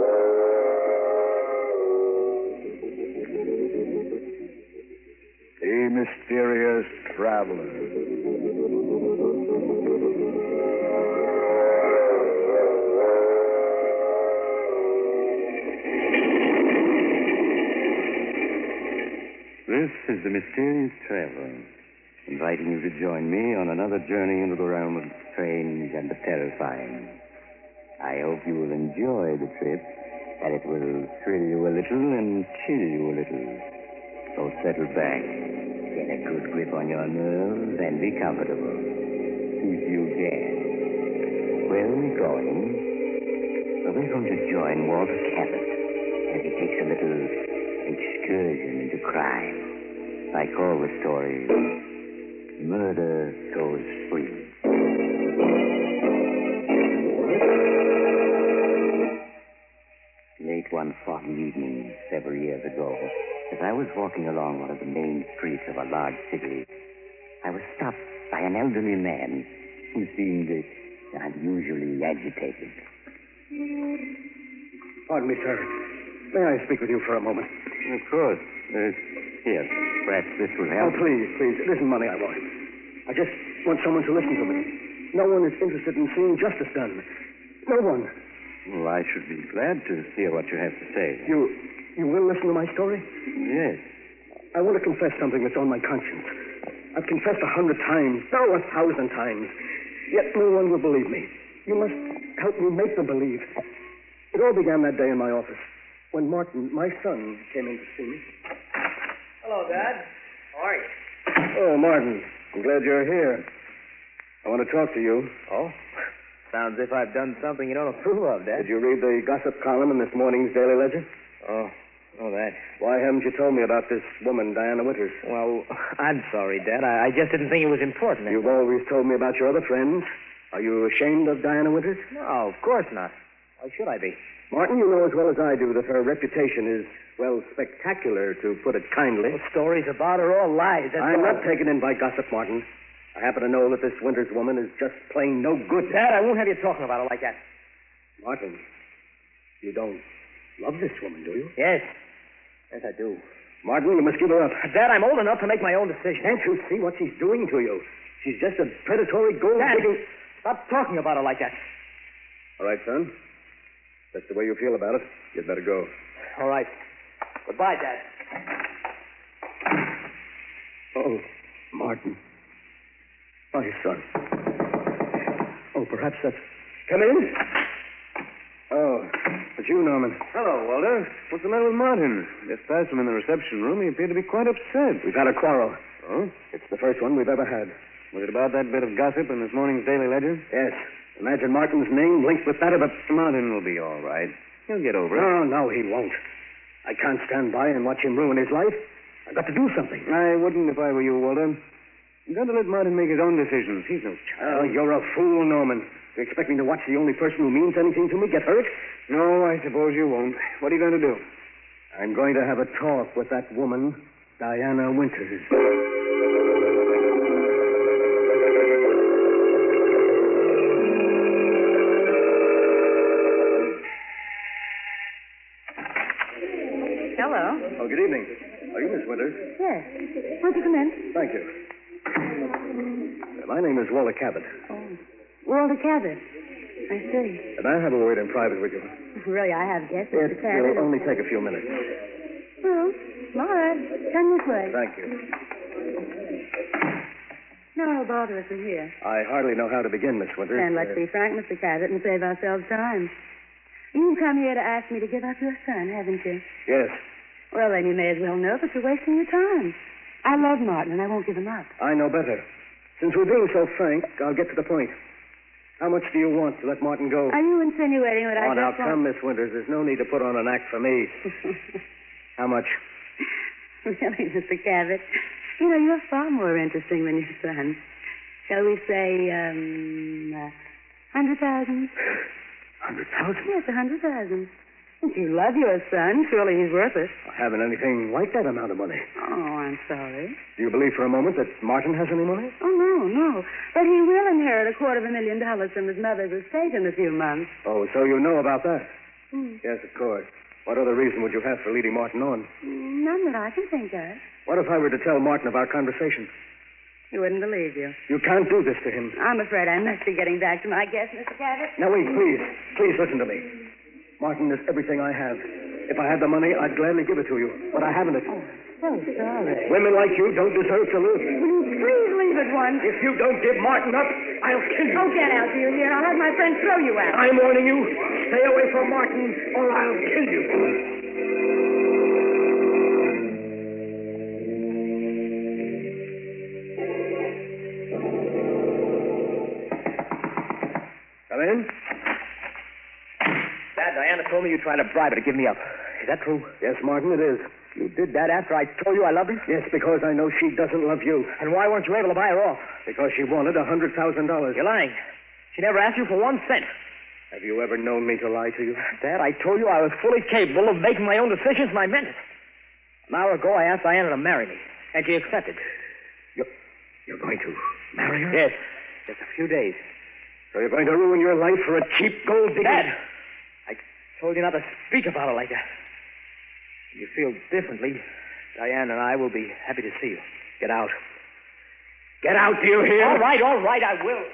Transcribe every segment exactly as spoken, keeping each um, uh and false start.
The Mysterious Traveler. This is the Mysterious Traveler, inviting you to join me on another journey into the realm of the strange and the terrifying. I hope you will enjoy the trip, and it will thrill you a little and chill you a little. So settle back, get a good grip on your nerves, and be comfortable. If you can. Where are we going? Well, we're going to join Walter Cabot as he takes a little excursion into crime. I call the story Murder Goes Free. Late one foggy evening several years ago, as I was walking along one of the main streets of a large city, I was stopped by an elderly man who seemed unusually agitated. Pardon me, sir. May I speak with you for a moment? Of course. Uh, here, perhaps this will Oh, help. please, please. It isn't money I want. I just want someone to listen to me. No one is interested in seeing justice done. No one. Well, I should be glad to hear what you have to say. You, you will listen to my story? Yes. I want to confess something that's on my conscience. I've confessed a hundred times, no, a thousand times. Yet no one will believe me. You must help me make them believe. It all began that day in my office when Martin, my son, came in to see me. Hello, Dad. How are you? Oh, Martin, I'm glad you're here. I want to talk to you. Oh? Sounds as if I've done something you don't approve of, Dad. Did you read the gossip column in this morning's Daily Ledger? Oh, oh, that. Why haven't you told me about this woman, Diana Winters? Well, I'm sorry, Dad. I, I just didn't think it was important. You've always told me about your other friends. Are you ashamed of Diana Winters? No, of course not. Why should I be? Martin, you know as well as I do that her reputation is, well, spectacular, to put it kindly. Well, stories about her all lies. That's I'm all. not taken in by gossip, Martin. I happen to know that this Winters woman is just plain no good. Dad, I won't have you talking about her like that. Martin, you don't love this woman, do you? Yes. Yes, I do. Martin, you must give her up. Dad, I'm old enough to make my own decision. Can't you see what she's doing to you? She's just a predatory gold-digging... Stop talking about her like that. All right, son. That's the way you feel about it. You'd better go. All right. Goodbye, Dad. Oh, Martin. My son. Oh, perhaps that's... Come in. Oh, it's you, Norman. Hello, Walter. What's the matter with Martin? Just past him in the reception room. He appeared to be quite upset. We've had a quarrel. Oh? It's the first one we've ever had. Was it about that bit of gossip in this morning's Daily Ledger? Yes. Imagine Martin's name linked with that of a... Martin will be all right. He'll get over it. No, no, he won't. I can't stand by and watch him ruin his life. I've got to do something. I wouldn't if I were you, Walter. You've got to let Martin make his own decisions. He's no Oh, child. you're a fool, Norman. You expect me to watch the only person who means anything to me get hurt? No, I suppose you won't. What are you going to do? I'm going to have a talk with that woman, Diana Winters. Hello. Oh, good evening. Are you Miss Winters? Yes. Won't you come in? Thank you. Uh, my name is Walter Cabot. Oh. Walter Cabot. I see. And I have a word in private with you. Really, I have guessed, It Mister Cabot. will only take a few minutes. Well, all right. Come this way. Thank you. No, no, bother us. We're here. I hardly know how to begin, Miss Winters. And let's Uh, be frank, Mister Cabot, and save ourselves time. You've come here to ask me to give up your son, haven't you? Yes, Well, then you may as well know that you're wasting your time. I love Martin, and I won't give him up. I know better. Since we're being so frank, I'll get to the point. How much do you want to let Martin go? Are you insinuating that I Oh, now just come, want... Miss Winters. There's no need to put on an act for me. How much? Really, Mister Cabot, you know, you're far more interesting than your son. Shall we say, um, a hundred thousand? Hundred thousand? Yes, a hundred thousand. If you love your son, surely he's worth it. I haven't anything like that amount of money. Oh, I'm sorry. Do you believe for a moment that Martin has any money? Oh, no, no. But he will inherit a quarter of a million dollars from his mother's estate in a few months. Oh, so you know about that. Mm. Yes, of course. What other reason would you have for leading Martin on? None that I can think of. What if I were to tell Martin of our conversation? He wouldn't believe you. You can't do this to him. I'm afraid I must be getting back to my guest, Mister Cabot. Now, wait, please. Please listen to me. Martin is everything I have. If I had the money, I'd gladly give it to you. But I haven't it. Oh, so sorry. Women like you don't deserve to live. Will you please leave at once? If you don't give Martin up, I'll kill you. Oh, get out, do you hear? I'll have my friends throw you out. I'm warning you. Stay away from Martin, or I'll kill you. Come in. Dad, Diana told me you tried to bribe her to give me up. Is that true? Yes, Martin, it is. You did that after I told you I loved her? Yes, because I know she doesn't love you. And why weren't you able to buy her off? Because she wanted a hundred thousand dollars. You're lying. She never asked you for one cent. Have you ever known me to lie to you? Dad, I told you I was fully capable of making my own decisions, and I meant it. An hour ago, I asked Diana to marry me, and she accepted. You're, you're going to marry her? Yes. Just a few days. So you're going to ruin your life for a cheap gold digger? Dad, I told you not to speak about her like that. If you feel differently, Diane and I will be happy to see you. Get out. Get out, do you hear? All right, all right, I will.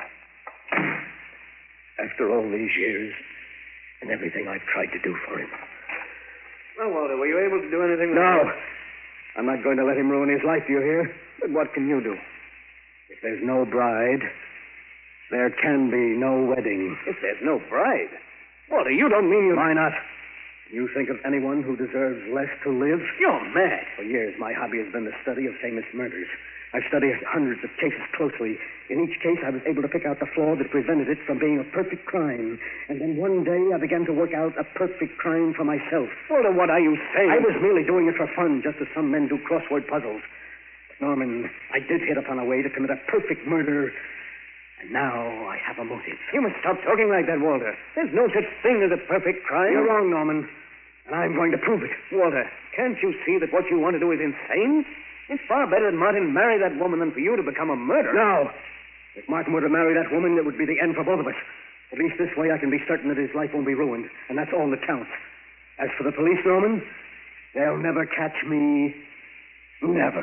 After all these years and everything I've tried to do for him. Well, Walter, were you able to do anything with No. I'm not going to let him ruin his life, do you hear? But what can you do? If there's no bride, there can be no wedding. If there's no bride. Walter, you don't mean you... Why not? You think of anyone who deserves less to live? You're mad. For years, my hobby has been the study of famous murders. I've studied hundreds of cases closely. In each case, I was able to pick out the flaw that prevented it from being a perfect crime. And then one day, I began to work out a perfect crime for myself. Walter, what are you saying? I was merely doing it for fun, just as some men do crossword puzzles. But, Norman, I did hit upon a way to commit a perfect murder, and now I have a motive. You must stop talking like that, Walter. There's no such thing as a perfect crime. You're wrong, Norman, and I'm going to prove it. Walter, can't you see that what you want to do is insane? It's far better that Martin marry that woman than for you to become a murderer. No. If Martin were to marry that woman, it would be the end for both of us. At least this way I can be certain that his life won't be ruined, and that's all that counts. As for the police, Norman, they'll never catch me. Never.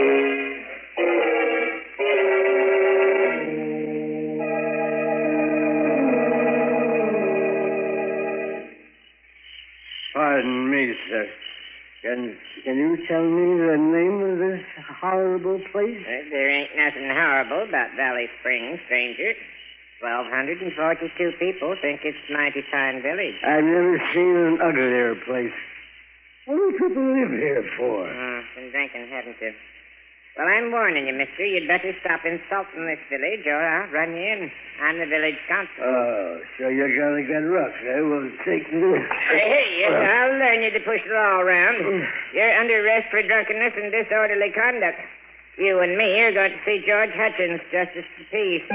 Pardon me, sir. Can, can you tell me the name of this horrible place? Uh, there ain't nothing horrible about Valley Springs, stranger. Twelve hundred and forty-two people think it's mighty fine village. I've never seen an uglier place. What do people live here for? Oh, been drinking, haven't you? Well, I'm warning you, mister. You'd better stop insulting this village, or I'll run you in. I'm the village constable. Oh, so you're gonna get rough, eh? Well, take this. Hey, yes, I'll learn you to push the law around. You're under arrest for drunkenness and disorderly conduct. You and me are going to see George Hutchins, Justice of the Peace.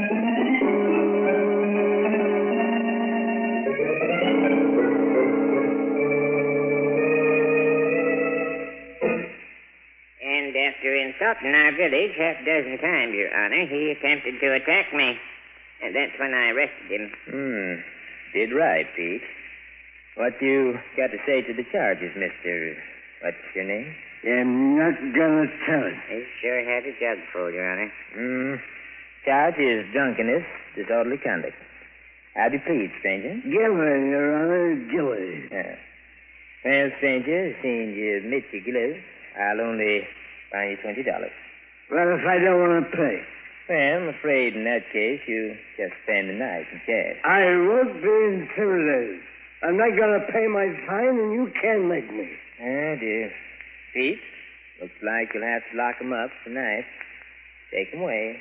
And after insulting our village half a dozen times, Your Honor, he attempted to attack me. And that's when I arrested him. Hmm. Did right, Pete. What you got to say to the charges, Mister What's your name? I'm not gonna tell it. He sure had a jug full, Your Honor. Hmm. Charge is drunkenness, disorderly conduct. How do you plead, stranger? Gilly, Your Honor, Gilly. Yeah. Well, stranger, seeing you admit your guilt, I'll only fine you twenty dollars. Well, if I don't want to pay? Well, I'm afraid in that case you just spend the night in cash. I won't be intimidated. I'm not gonna pay my fine, and you can't make me. Oh, dear. Pete, looks like you'll have to lock 'em up tonight. Take 'em away.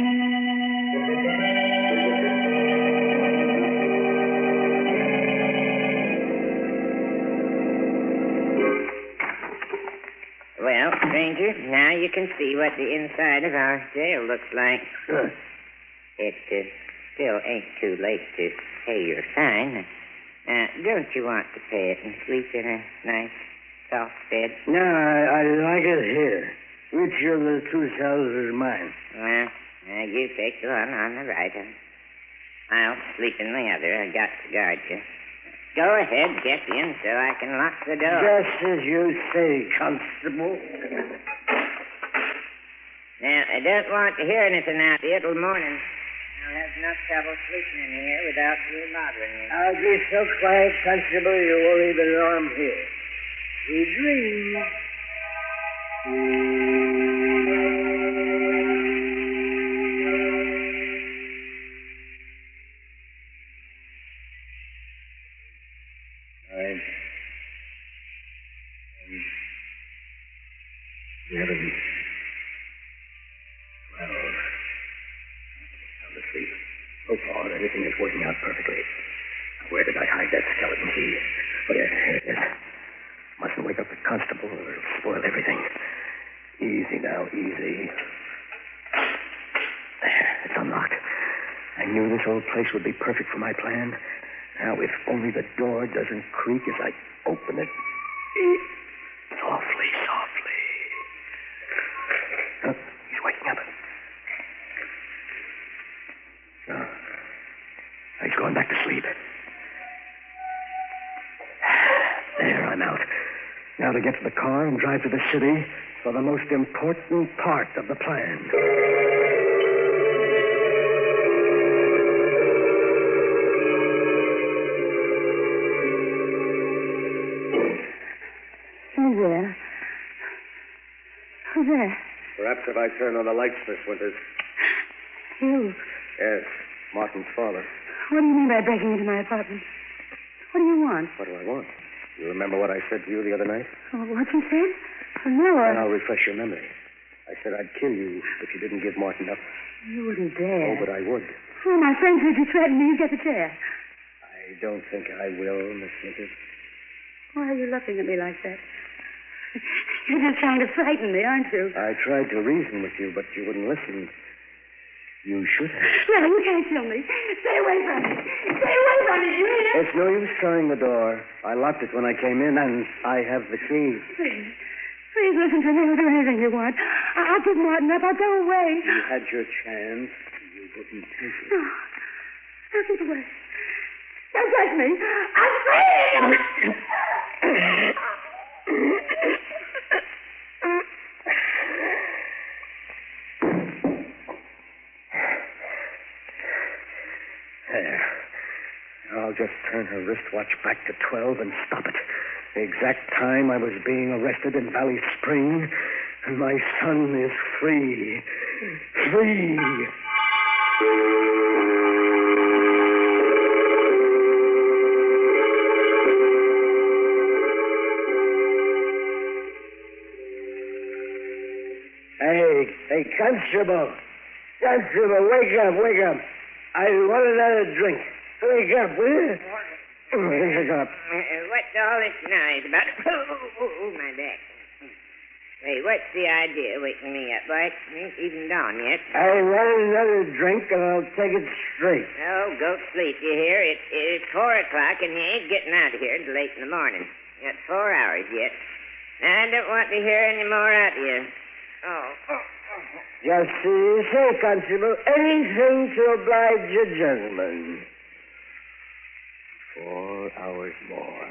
Well, stranger, now you can see what the inside of our jail looks like. Good. It uh, still ain't too late to pay your fine. Uh, don't you want to pay it and sleep in a nice, soft bed? No, I, I like it here. Which of the two cells is mine? Well, uh, you take the one on the right. and I'll sleep in the other. I got to guard you. Go ahead, get in so I can lock the door. Just as you say, Constable. Now, I don't want to hear anything out here till morning. I'll have enough trouble sleeping in here without you bothering you. I'll be so quiet, Constable, you won't even know I'm here. We dream. Nine. Eleven. Twelve. Sound asleep. So far, everything is working out perfectly. Where did I hide that skeleton key? Oh, yeah, here it is. Mustn't wake up the constable or it'll spoil everything. Easy now, easy. There, it's unlocked. I knew this old place would be perfect for my plan. Now, if only the door doesn't creak as I open it. Softly, softly. Oh, he's waking up. No. He's going back to sleep. There, I'm out. Now to get to the car and drive to the city for the most important part of the plan. Who's there? Who's there? Perhaps if I turn on the lights, Miss Winters. You. Yes, Martin's father. What do you mean by breaking into my apartment? What do you want? What do I want? You remember what I said to you the other night? Oh, what you said? Oh, no, And I... I'll refresh your memory. I said I'd kill you if you didn't give Martin up. You wouldn't dare. Oh, but I would. Oh, my friend said you threatened me. You get the chair. I don't think I will, Miss Winters. Why are you looking at me like that? You're just trying to frighten me, aren't you? I tried to reason with you, but you wouldn't listen. You should have. No, you can't kill me. Stay away from me. Stay away from me, you hear? It's no use trying the door. I locked it when I came in, and I have the key. Please. Please listen to me. I'll do anything you want. I- I'll give Martin up. I'll go away. You had your chance. You wouldn't take it. No. I'll keep away. Don't touch me. I'm free! There. I'll just turn her wristwatch back to twelve and stop it. The exact time I was being arrested in Valley Spring, and my son is free. Free! Hey, hey, Constable. Constable, wake up, wake up. I want another drink. Wake up, will you? Wake up. Uh, what's all this noise about? Oh, oh, oh, my back. Hey, what's the idea waking me up, boy? It ain't even dawn yet. I want another drink, and I'll take it straight. Oh, go to sleep, you hear? It, it's four o'clock, and you ain't getting out of here until late in the morning. You got four hours yet. I don't want to hear any more out of you. Oh, oh, oh. Just as you say, Constable. Anything to oblige a gentleman. Four hours more.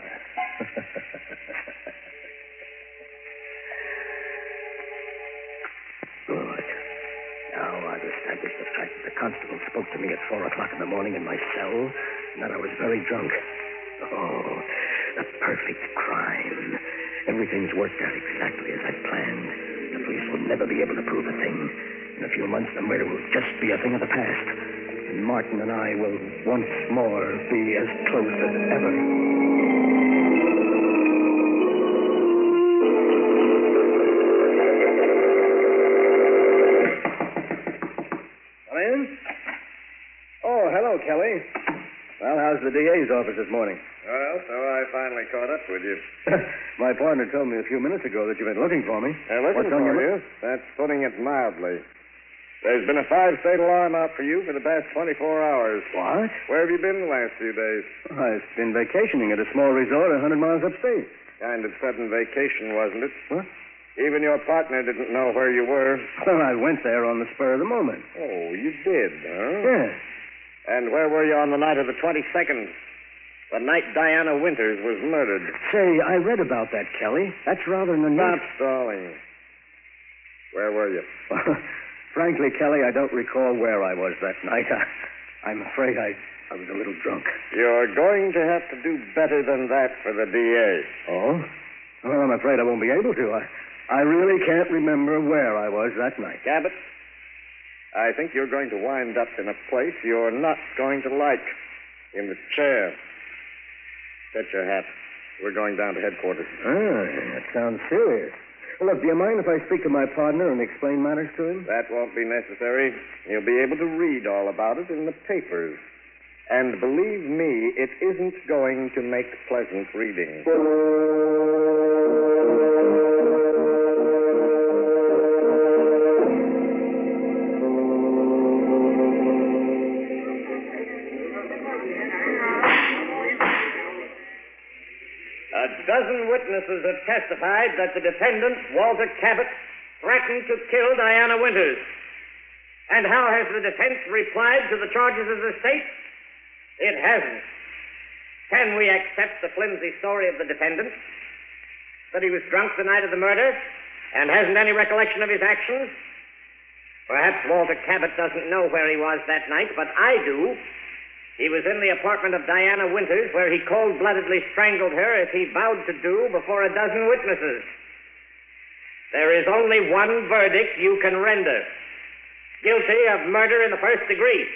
Good. Now I've established the fact that the constable spoke to me at four o'clock in the morning in my cell, and that I was very drunk. Oh, the perfect crime. Everything's worked out exactly as I planned. The police will never be able to prove a thing. In a few months, the murder will just be a thing of the past. And Martin and I will once more be as close as ever. Come in. Oh, hello, Kelly. Well, how's the D A's office this morning? Well, so I finally caught up with you. My partner told me a few minutes ago that you've been looking for me. Uh, looking What's on for your you? That's putting it mildly. There's been a five-state alarm out for you for the past twenty-four hours. What? Where have you been the last few days? I've been vacationing at a small resort a hundred miles upstate. Kind of sudden vacation, wasn't it? What? Even your partner didn't know where you were. Well, I went there on the spur of the moment. Oh, you did, huh? Yes. And where were you on the night of the twenty-second? The night Diana Winters was murdered. Say, I read about that, Kelly. That's rather unusual. Stop stalling. Where were you? Frankly, Kelly, I don't recall where I was that night. I, I'm afraid I, I was a little drunk. You're going to have to do better than that for the D A. Oh? Well, I'm afraid I won't be able to. I, I really can't remember where I was that night. Cabot, I think you're going to wind up in a place you're not going to like. In the chair. Get your hat. We're going down to headquarters. Ah, that sounds serious. Well, look, do you mind if I speak to my partner and explain matters to him? That won't be necessary. You'll be able to read all about it in the papers. And believe me, it isn't going to make pleasant reading. A dozen witnesses have testified that the defendant, Walter Cabot, threatened to kill Diana Winters. And how has the defense replied to the charges of the state? It hasn't. Can we accept the flimsy story of the defendant? That he was drunk the night of the murder and hasn't any recollection of his actions? Perhaps Walter Cabot doesn't know where he was that night, but I do. He was in the apartment of Diana Winters, where he cold-bloodedly strangled her as he vowed to do before a dozen witnesses. There is only one verdict you can render. Guilty of murder in the first degree.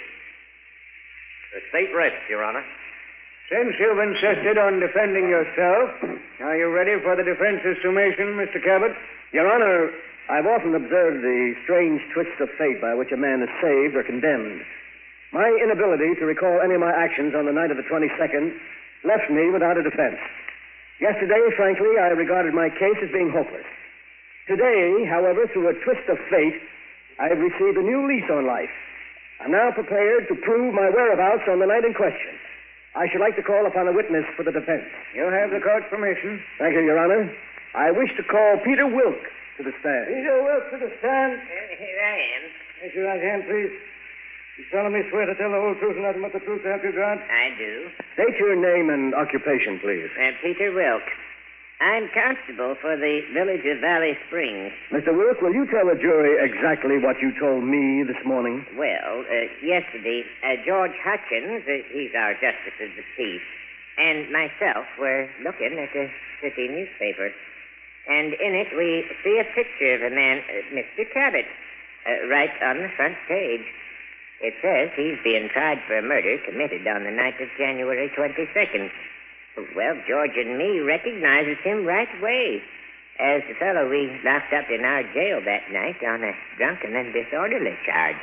The state rests, Your Honor. Since you've insisted on defending yourself, are you ready for the defense's summation, Mister Cabot? Your Honor, I've often observed the strange twists of fate by which a man is saved or condemned. My inability to recall any of my actions on the night of the twenty-second left me without a defense. Yesterday, frankly, I regarded my case as being hopeless. Today, however, through a twist of fate, I have received a new lease on life. I'm now prepared to prove my whereabouts on the night in question. I should like to call upon a witness for the defense. You have the court's permission. Thank you, Your Honor. I wish to call Peter Wilk to the stand. Peter Wilk to the stand. Uh, here I am. Raise your right hand, please. You solemnly swear to tell the whole truth and nothing but the truth to help you God? I do. State your name and occupation, please. Uh, Peter Wilk. I'm constable for the village of Valley Springs. Mister Wilk, will you tell the jury exactly what you told me this morning? Well, uh, yesterday, uh, George Hutchins, uh, he's our justice of the peace, and myself were looking at a city newspaper. And in it, we see a picture of a man, uh, Mister Cabot, uh, right on the front page. It says he's being tried for a murder committed on the night of January twenty-second. Well, George and me recognizes him right away as the fellow we locked up in our jail that night on a drunken and disorderly charge.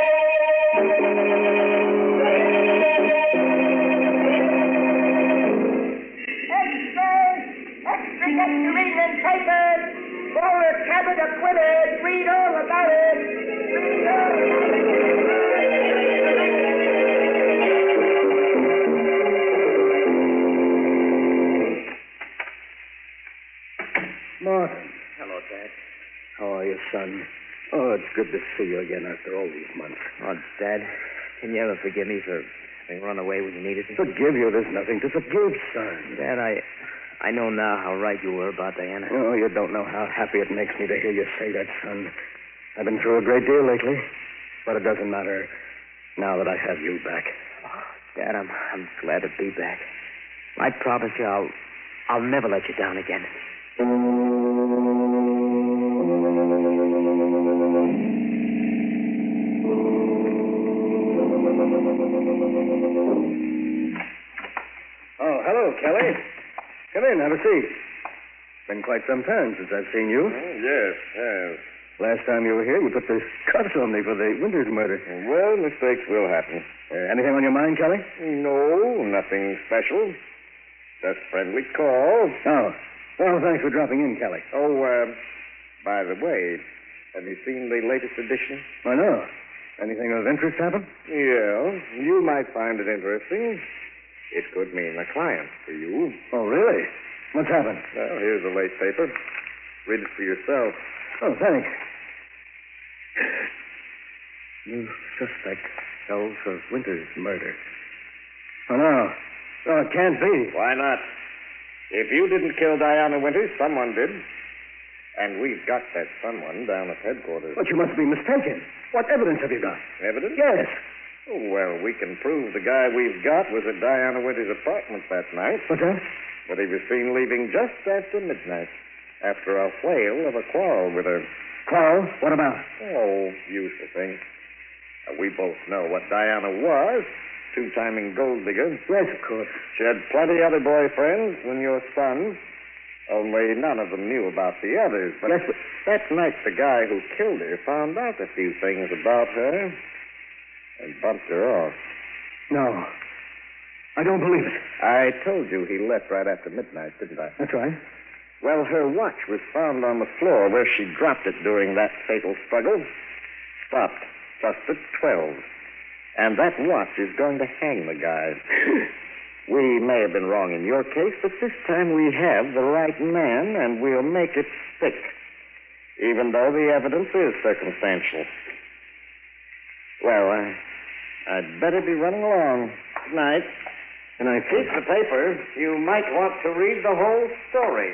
Extras! Extra, get your reading and papers! Walter Cabot acquitted! Read all about it! Read all about it! Martin. Hello, Dad. How are you, son? Oh, it's good to see you again after all these months. Oh, Dad, can you ever forgive me for having run away when you needed me? Forgive you? There's nothing to forgive, son. Dad, I I know now how right you were about Diana. Oh, you don't know how happy it makes me to hear you say that, son. I've been through a great deal lately, but it doesn't matter now that I have you back. Oh, Dad, I'm I'm glad to be back. I promise you I'll I'll never let you down again. Oh, hello, Kelly. Come in, have a seat. It's been quite some time since I've seen you. Oh, yes, yes. Last time you were here, you put the cuffs on me for the Winters murder. Well, mistakes will happen. Uh, anything on your mind, Kelly? No, nothing special. Just friendly call. Oh. Well, thanks for dropping in, Kelly. Oh, uh, by the way, have you seen the latest edition? I know. Anything of interest happen? Yeah, you might find it interesting. It could mean a client for you. Oh, really? What's happened? Well, here's the late paper. Read it for yourself. Oh, thanks. New suspect held for Winters' murder. Oh, no. Oh, it can't be. Why not? If you didn't kill Diana Winters, someone did. And we've got that someone down at headquarters. But you must be mistaken. What evidence have you got? Evidence? Yes. Oh, well, we can prove the guy we've got was at Diana Winters' apartment that night. What's that? But he was seen leaving just after midnight, after a whale of a quarrel with her. Quarrel? What about? Oh, usual thing. Uh, we both know what Diana was. Two-timing gold digger. Yes, of course. She had plenty other boyfriends than your son. Only none of them knew about the others. But yes, but... that night, the guy who killed her found out a few things about her and bumped her off. No. I don't believe it. I told you he left right after midnight, didn't I? That's right. Well, her watch was found on the floor where she dropped it during that fatal struggle. Stopped just at twelve. And that watch is going to hang the guy. We may have been wrong in your case, but this time we have the right man, and we'll make it stick, even though the evidence is circumstantial. Well, I, I'd better be running along. Good night. Good night. Keep the paper. You might want to read the whole story.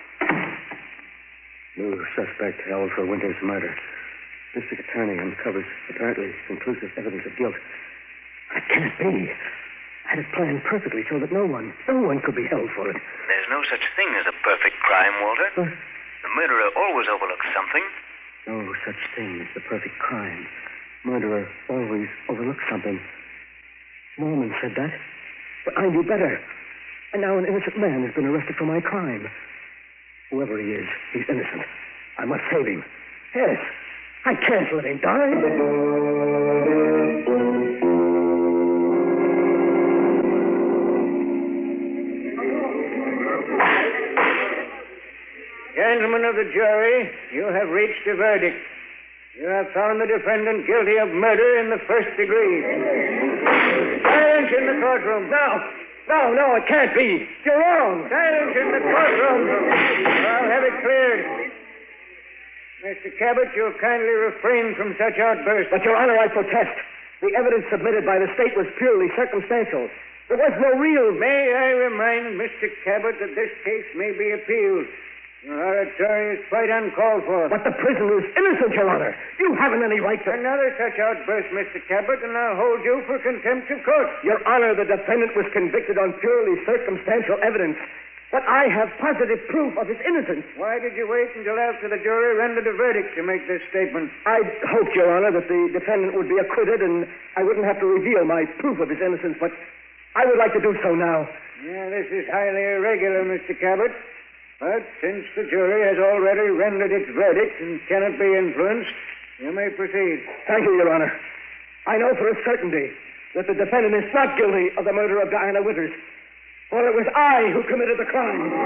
New suspect held for Winters' murder. District Attorney uncovers apparently conclusive evidence of guilt. That can't be. I had it planned perfectly so that no one, no one could be held for it. There's no such thing as a perfect crime, Walter. Huh? The murderer always overlooks something. No such thing as the perfect crime. Murderer always overlooks something. Norman said that. But I knew better. And now an innocent man has been arrested for my crime. Whoever he is, he's innocent. I must save him. Yes. I can't let him die. Gentlemen of the jury, you have reached a verdict. You have found the defendant guilty of murder in the first degree. Silence in the courtroom. No, no, no, it can't be. You're wrong. Silence in the courtroom. I'll have it cleared. Mister Cabot, you'll kindly refrain from such outbursts. But, Your Honor, I protest. The evidence submitted by the state was purely circumstantial. There was no real... May I remind Mister Cabot that this case may be appealed. Your oratory is quite uncalled for. But the prisoner is innocent, Your Honor. You haven't any right to... Another such outburst, Mister Cabot, and I'll hold you for contempt of court. Your Honor, the defendant was convicted on purely circumstantial evidence. But I have positive proof of his innocence. Why did you wait until after the jury rendered a verdict to make this statement? I hoped, Your Honor, that the defendant would be acquitted and I wouldn't have to reveal my proof of his innocence, but I would like to do so now. Yeah, this is highly irregular, Mister Cabot. But since the jury has already rendered its verdict and cannot be influenced, you may proceed. Thank you, Your Honor. I know for a certainty that the defendant is not guilty of the murder of Diana Winters. For it was I who committed the crime. In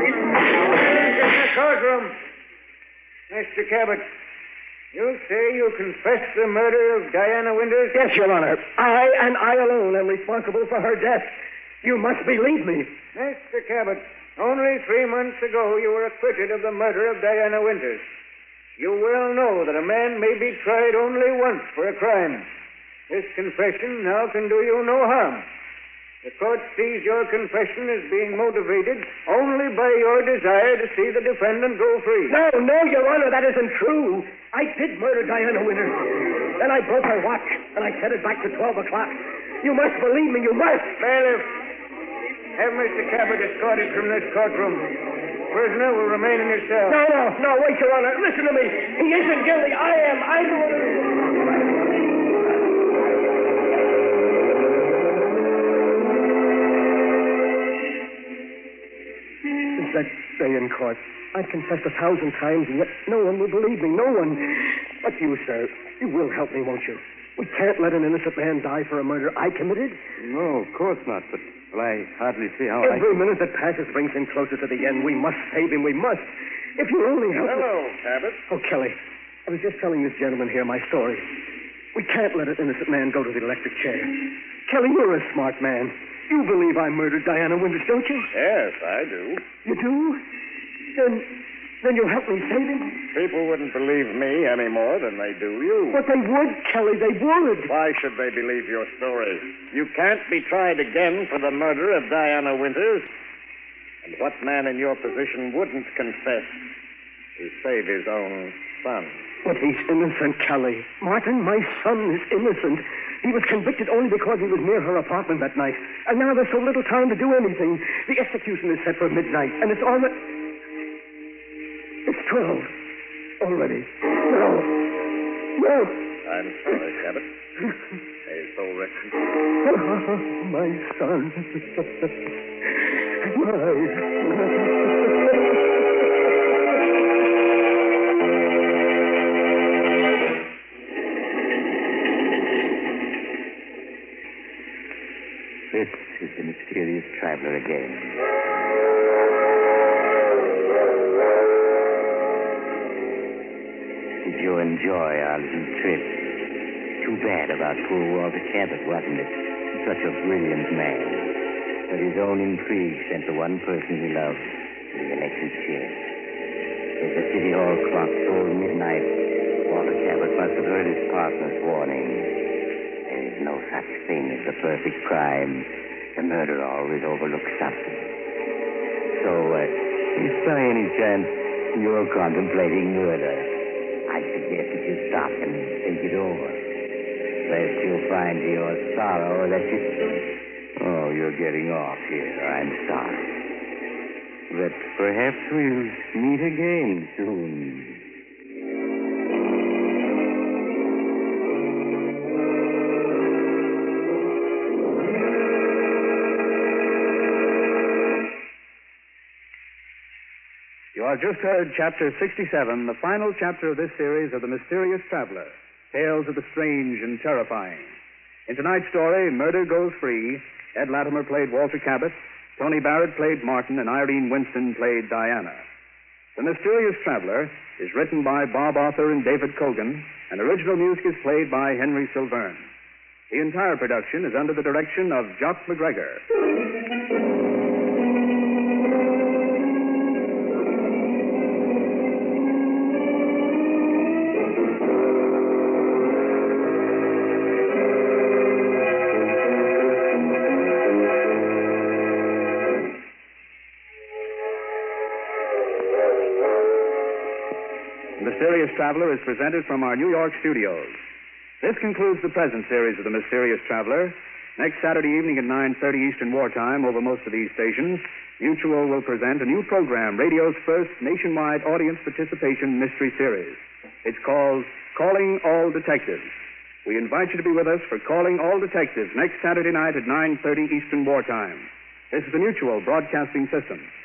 the courtroom. Mister Cabot, you say you confessed the murder of Diana Winters? Yes, Your Honor. I and I alone am responsible for her death. You must believe me. Mister Cabot, only three months ago you were acquitted of the murder of Diana Winters. You well know that a man may be tried only once for a crime. This confession now can do you no harm. The court sees your confession as being motivated only by your desire to see the defendant go free. No, no, Your Honor, that isn't true. I did murder Diana Winters. Then I broke her watch, and I set it back to twelve o'clock. You must believe me, you must. Bailiff, have Mister Cabot escorted from this courtroom. Prisoner will remain in his cell. No, no, no, wait, Your Honor. Listen to me. He isn't guilty. I am. I'm the one who... That day in court, I've confessed a thousand times, and yet no one will believe me. No one. But you, sir, you will help me, won't you? We can't let an innocent man die for a murder I committed. No, of course not. But well, I hardly see how Every I... minute that passes brings him closer to the end. We must save him. We must. If you only help Hello, me... Cabot. Oh, Kelly, I was just telling this gentleman here my story. We can't let an innocent man go to the electric chair. Kelly, you're a smart man. You believe I murdered Diana Winters, don't you? Yes, I do. You do? Then, then you'll help me save him? People wouldn't believe me any more than they do you. But they would, Kelly, they would. Why should they believe your story? You can't be tried again for the murder of Diana Winters. And what man in your position wouldn't confess to save his own son? But he's innocent, Kelly. Martin, my son is innocent. He was convicted only because he was near her apartment that night. And now there's so little time to do anything. The execution is set for midnight, and it's already... It's twelve. Already. No. No. I'm sorry, Cabot. May his soul rest in peace. Oh, my son. My... This is the mysterious traveler again. Did you enjoy our little trip? Too bad about poor Walter Cabot, wasn't it? Such a brilliant man. But his own intrigue sent the one person he loved to the electric chair. As the city hall clock tolled midnight, Walter Cabot must have heard his partner's warning. There is no such thing as a perfect crime. The murderer always overlooks something. So, uh, if by any chance you're contemplating murder, I suggest that you stop and think it over. Lest you'll find to your sorrow that you... Oh, you're getting off here. I'm sorry. But perhaps we'll meet again soon. You have just heard Chapter sixty-seven, the final chapter of this series of The Mysterious Traveler, Tales of the Strange and Terrifying. In tonight's story, Murder Goes Free, Ed Latimer played Walter Cabot, Tony Barrett played Martin, and Irene Winston played Diana. The Mysterious Traveler is written by Bob Arthur and David Cogan, and original music is played by Henry Silverne. The entire production is under the direction of Jock McGregor. The Mysterious Traveler is presented from our New York studios. This concludes the present series of The Mysterious Traveler. Next Saturday evening at nine thirty Eastern Wartime over most of these stations, Mutual will present a new program, radio's first nationwide audience participation mystery series. It's called Calling All Detectives. We invite you to be with us for Calling All Detectives next Saturday night at nine thirty Eastern Wartime. This is the Mutual Broadcasting System.